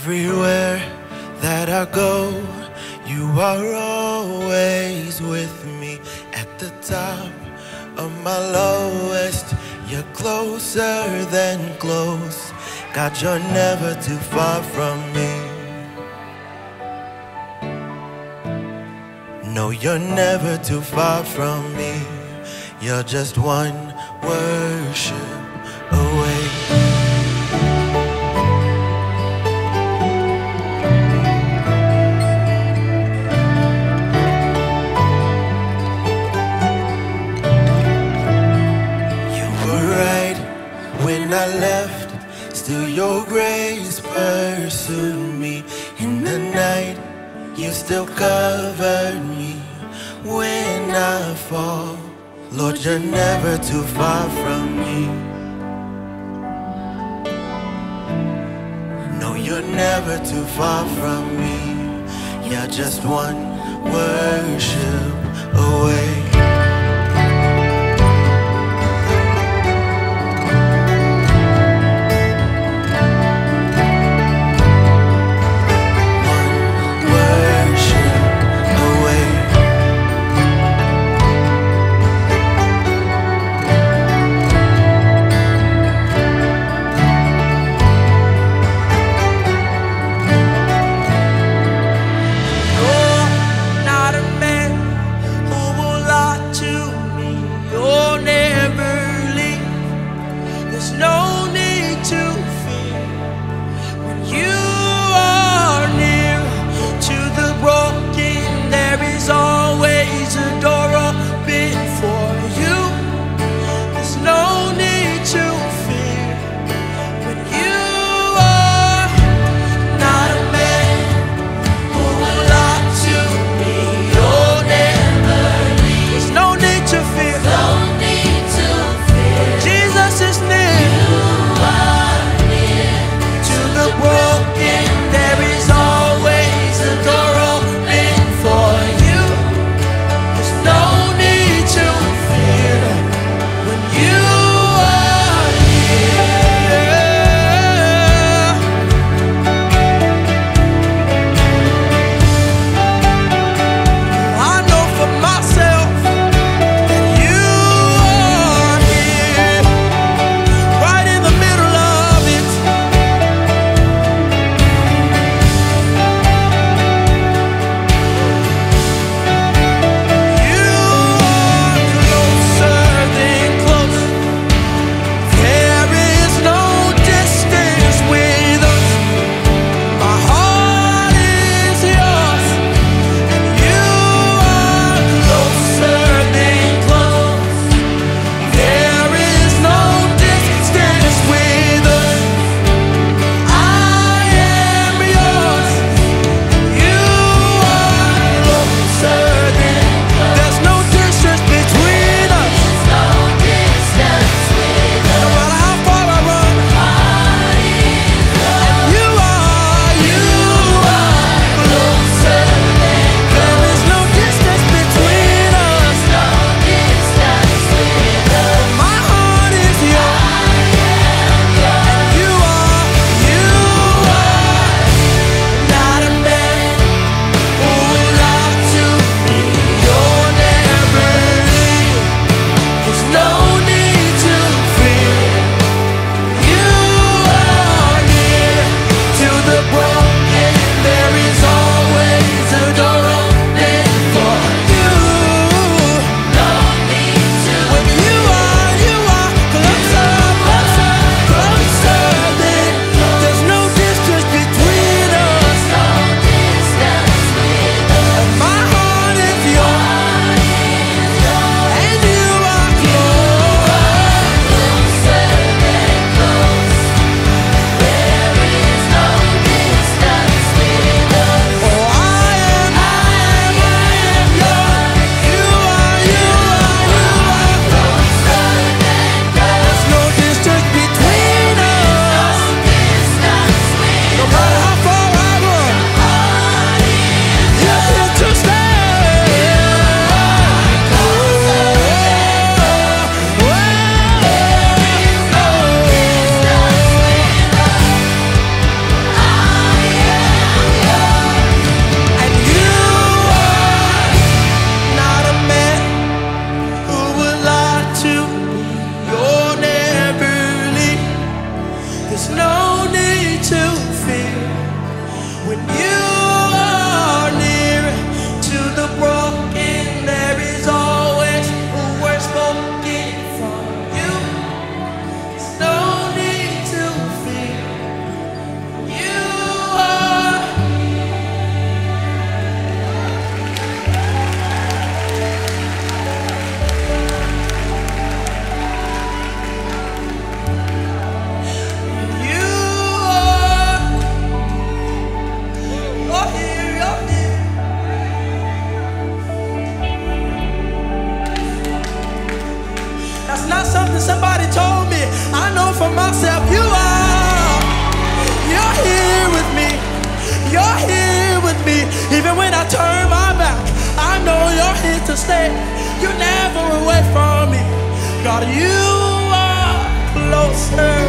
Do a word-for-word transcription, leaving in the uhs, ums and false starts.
Everywhere that I go, you are always with me. At the top of my lowest, you're closer than close. God, you're never too far from me. No, you're never too far from me. You're just one worship away. When I left, still your grace pursued me. In the night, you still covered me. When I fall, Lord, you're never too far from me. No, you're never too far from me. You're just one worship away. for myself. You are. You're here with me. You're here with me. Even when I turn my back, I know you're here to stay. You're never away from me. God, you are closer